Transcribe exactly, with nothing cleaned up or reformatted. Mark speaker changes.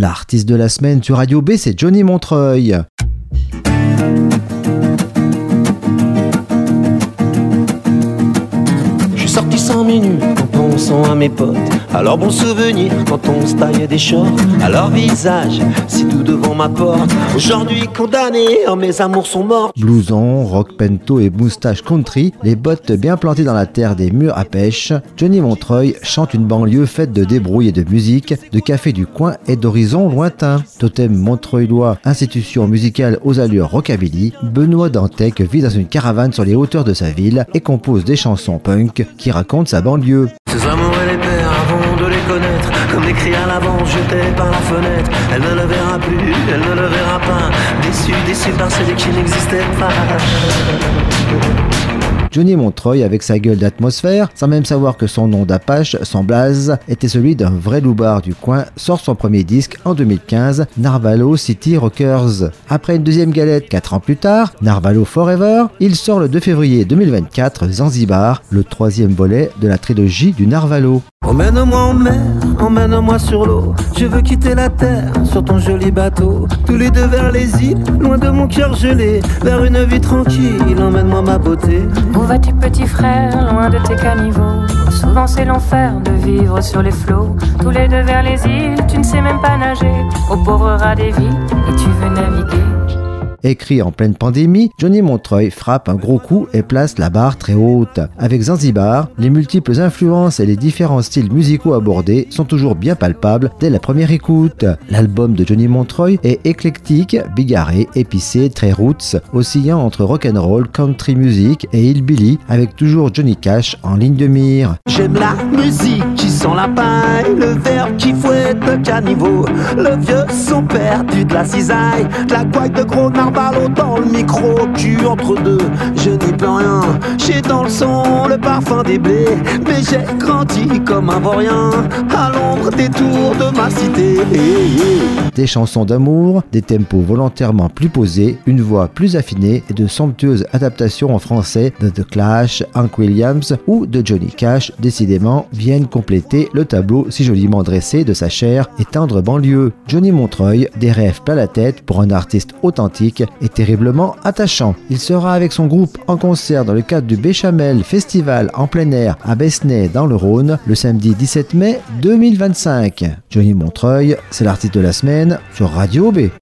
Speaker 1: L'artiste de la semaine sur Radio B, c'est Johnny Montreuil.
Speaker 2: Sorti sans minutes en pensant à mes potes. Alors bon souvenir quand on se taillait des shorts. À leur visage, si tout devant ma porte. Aujourd'hui condamné, oh, mes amours sont morts.
Speaker 1: Blouson, rock pento et moustache country, les bottes bien plantées dans la terre des murs à pêche, Johnny Montreuil chante une banlieue faite de débrouille et de musique, de café du coin et d'horizons lointains. Totem montreuilois, institution musicale aux allures rockabilly, Benoît Dantec vit dans une caravane sur les hauteurs de sa ville et compose des chansons punk qui racontent sa banlieue.
Speaker 2: Ces amours et les pères avant de les connaître, comme des cris à l'avant jetés par la fenêtre. Elle ne le verra plus, elle ne le verra pas. Déçue, déçue par celui qui n'existait pas.
Speaker 1: Johnny Montreuil, avec sa gueule d'atmosphère, sans même savoir que son nom d'Apache, son blaze, était celui d'un vrai loupard du coin, sort son premier disque en deux mille quinze, Narvalo City Rockers. Après une deuxième galette quatre ans plus tard, Narvalo Forever, il sort le deux février deux mille vingt-quatre Zanzibar, le troisième volet de la trilogie du Narvalo.
Speaker 2: Emmène-moi en mer, emmène-moi sur l'eau. Je veux quitter la terre sur ton joli bateau. Tous les deux vers les îles, loin de mon cœur gelé. Vers une vie tranquille, emmène-moi ma beauté.
Speaker 3: Où vas-tu petit frère, loin de tes caniveaux? Souvent c'est l'enfer de vivre sur les flots. Tous les deux vers les îles, tu ne sais même pas nager. Au pauvre rat des villes, et tu veux naviguer.
Speaker 1: Écrit en pleine pandémie, Johnny Montreuil frappe un gros coup et place la barre très haute. Avec Zanzibar, les multiples influences et les différents styles musicaux abordés sont toujours bien palpables dès la première écoute. L'album de Johnny Montreuil est éclectique, bigarré, épicé, très roots, oscillant entre rock'n'roll, country music et hillbilly, avec toujours Johnny Cash en ligne de mire.
Speaker 2: J'aime la musique qui sent la paille, le verbe qui fouette le caniveau, le vieux son perdu de la cisaille, de la gouaille de gros narvalo dans le micro, cul entre deux, je n'y peux rien. J'ai dans le son le parfum des blés, mais j'ai grandi comme un vaurien à l'ombre des tours de ma cité.
Speaker 1: Des chansons d'amour, des tempos volontairement plus posés, une voix plus affinée et de somptueuses adaptations en français de The Clash, Hank Williams ou de Johnny Cash, décidément, viennent compléter le tableau si joliment dressé de sa chère et tendre banlieue. Johnny Montreuil, des rêves plein la tête pour un artiste authentique et terriblement attachant. Il sera avec son groupe en concert dans le cadre du Béchamel Festival en plein air à Besnay dans le Rhône le samedi dix-sept mai deux mille vingt-cinq. Johnny Montreuil, c'est l'artiste de la semaine sur Radio B.